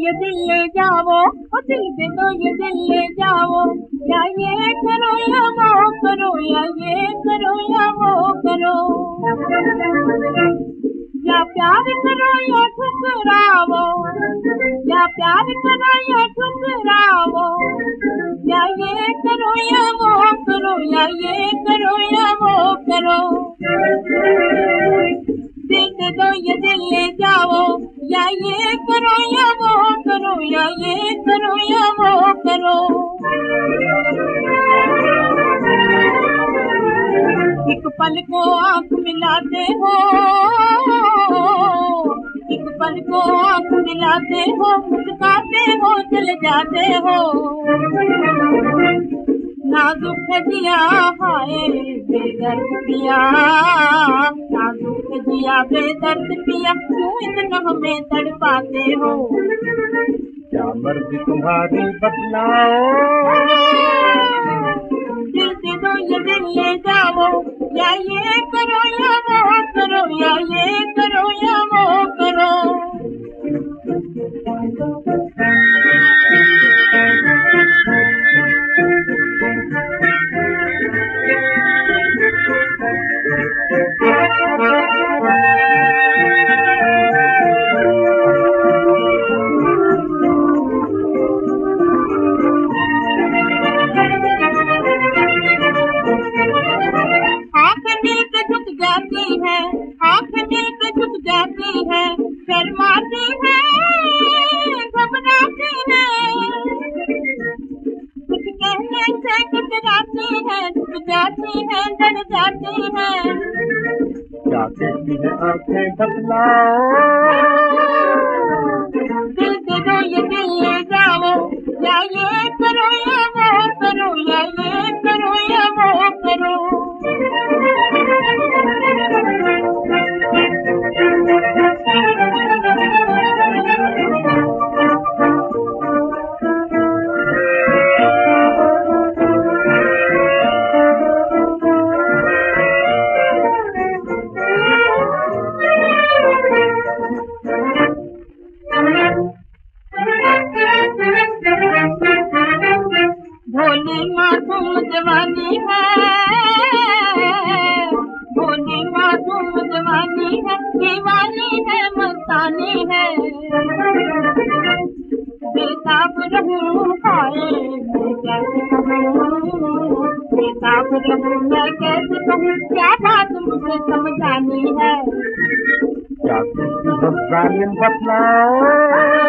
ये दिल ले जाओ, ओ दिल दे दो ये दिल ले जाओ, या ये करो या वो करो, या ये करो या वो करो, या प्यार करो या ठुकरावो, या प्यार करो या ठुकरावो, या ये करो या वो करो, या ये करो या वो करो। दिल दे दो ये दिल ले जाओ, या ये करो या वो करो, या ये करो या वो करो। एक पल को आंख मिलाते हो, एक पल को आंख मिलाते हो, मुस्कुराते हो चले जाते हो। नाजुक जिया हाय बेदर्द पिया, नाजुक जिया बेदर्द पिया, क्यों इतना हमें तड़पाते हो। क्या मर्जी तुम्हारी बतलाओ, दिल दे दो ये दिल ले जाओ, या ये करो या वो करो, या ये करो या वो करो। आँख दिल पे झुक जाती है, शर्माती है, घबराती है, कुछ कहने से कतराती है, झुक जाती है, डर जाती है। क्या कहती है आंखें बतलाओ, दिल दे दो ये दिल ले जाओ, या ये करो या वो करो, या ये करो या वो करो। भोली मासूम जवानी है, भोली मासूम जवानी है, दीवानी है, मस्तानी है। बेताब रहूं हाय मैं कैसे कहूँ, बेताब रहूं मैं कैसे कहूँ, क्या बात मुझे समझानी है। क्या कहती है जालिम बतलाओ।